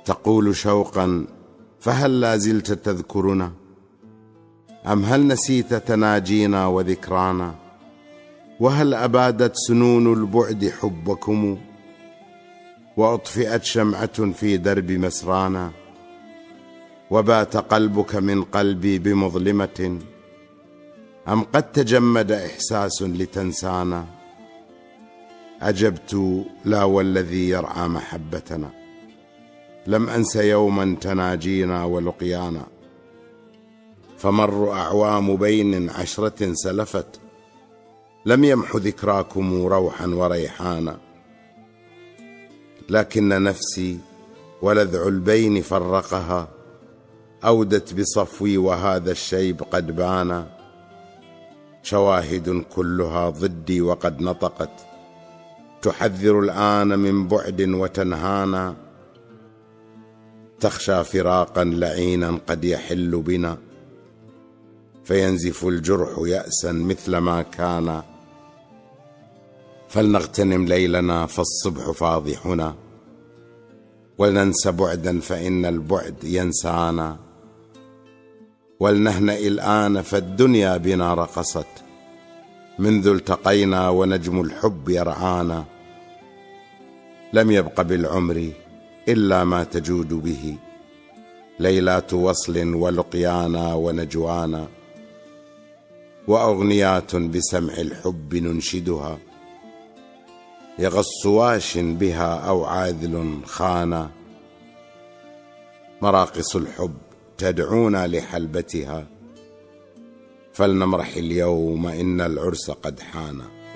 تقول شوقا فهل لا زلت تذكرنا؟ أم هل نسيت تناجينا وذكرانا؟ وهل أبادت سنون البعد حبكم وأطفئت شمعة في درب مسرانا؟ وبات قلبك من قلبي بمظلمة أم قد تجمد إحساس لتنسانا؟ أجبت لا والذي يرعى محبتنا لم أنس يوما تناجينا ولقيانا. فمر أعوام بين عشرة سلفت لم يمح ذكراكم روحا وريحانا. لكن نفسي ولذع البين فرقها أودت بصفوي وهذا الشيب قد بانا. شواهد كلها ضدي وقد نطقت تحذر الآن من بعد وتنهانا. تخشى فراقا لعينا قد يحل بنا فينزف الجرح يأسا مثل ما كان. فلنغتنم ليلنا فالصبح فاضحنا ولننسى بعدا فإن البعد ينسانا. ولنهنأ الآن فالدنيا بنا رقصت منذ التقينا ونجم الحب يرعانا. لم يبق بالعمر إلا ما تجود به ليلات وصل ولقيانا ونجوانا. وأغنيات بسمع الحب ننشدها يغص واش بها أو عاذل خانا. مراقص الحب تدعونا لحلبتها فلنمرح اليوم إن العرس قد حانا.